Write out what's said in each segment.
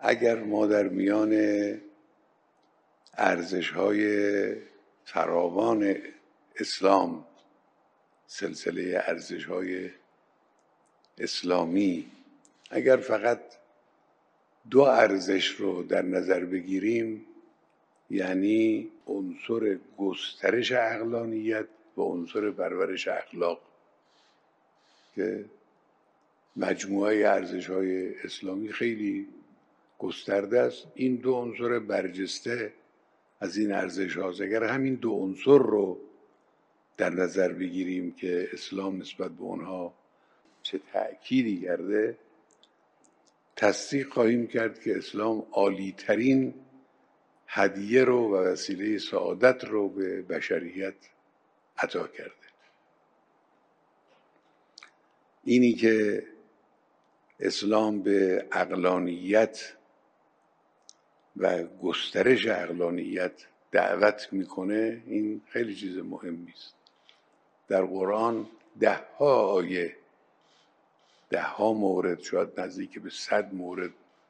اگر ما در میان ارزش‌های فراوان اسلام، سلسله ارزش‌های اسلامی، اگر فقط دو ارزش رو در نظر بگیریم، یعنی عنصر گسترش عقلانیت و عنصر پرورش اخلاق که مجموعه ارزش‌های اسلامی خیلی گسترده است، این دو عنصر برجسته از این ارزش هاست. اگر همین دو عنصر رو در نظر بگیریم که اسلام نسبت به اونها چه تأکیدی کرده، تصدیق خواهیم کرد که اسلام عالی ترین هدیه رو و وسیله سعادت رو به بشریت عطا کرده. اینی که اسلام به عقلانیت و گسترش عقلانیت دعوت میکنه، این خیلی چیز مهمی است. در قرآن 10 آیه، 10 مورد، شاید نزدیک به 100 مورد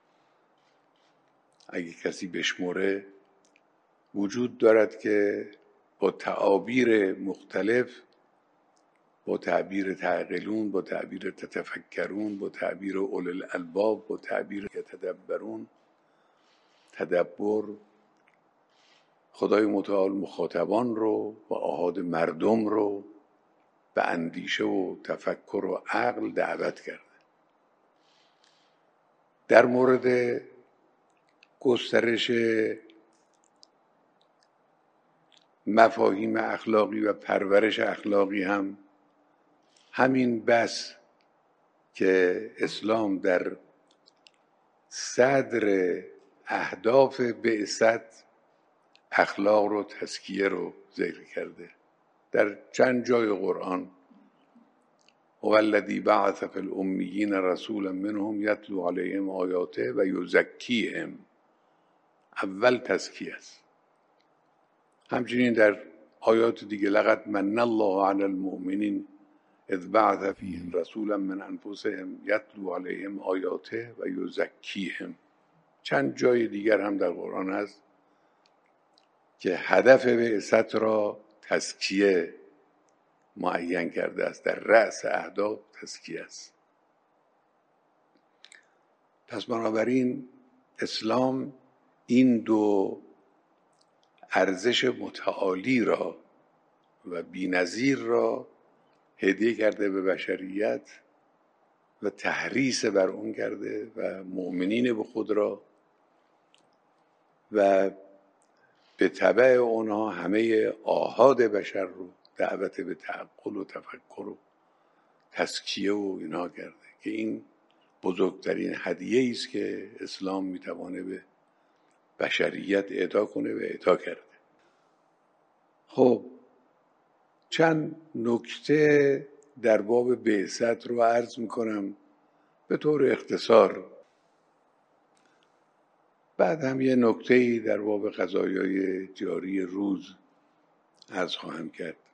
اگه کسی بشمره، وجود دارد که با تعابیر مختلف، با تعبیر تعقلون، با تعبیر تتفکرون، با تعبیر اولي الالباب، با تعبیر یتدبرون، تدبر، خدای متعال مخاطبان رو و آحاد مردم رو به اندیشه و تفکر و عقل دعوت کرده. در مورد گسترش مفاهیم اخلاقی و پرورش اخلاقی هم همین بس که اسلام در صدر اهداف بعثت اخلاق رو، تزکیه رو ذکر کرده. در چند جای قرآن هو الذی بعث فی الامیین رسولا منهم یتلو علیهم آیاته و یزکیهم، اول تزکیه است. همچنین در آیات دیگه لقد من الله علی المؤمنین اذ بعث فیهم رسولا من انفسهم یتلو علیهم آیاته و یزکیهم. چند جای دیگر هم در قرآن هست که هدف بعثت را تزکیه معین کرده است. در رأس اهداف تزکیه است. پس بنابراین اسلام این دو ارزش متعالی را و بی‌نظیر را هدیه کرده به بشریت و تحریص بر اون کرده و مؤمنین به خود را و به تبع اونها همه آحاد بشر رو دعوت به تعقل و تفکر و تزکیه و اینا کرده که این بزرگترین هدیه است که اسلام میتوانه به بشریت اهدا کنه و اهدا کرده. خب چند نکته در باب بعثت رو عرض میکنم به طور اختصار، بعد هم یه نکته‌ای در باب قضایای جاری روز عرض خواهم کرد.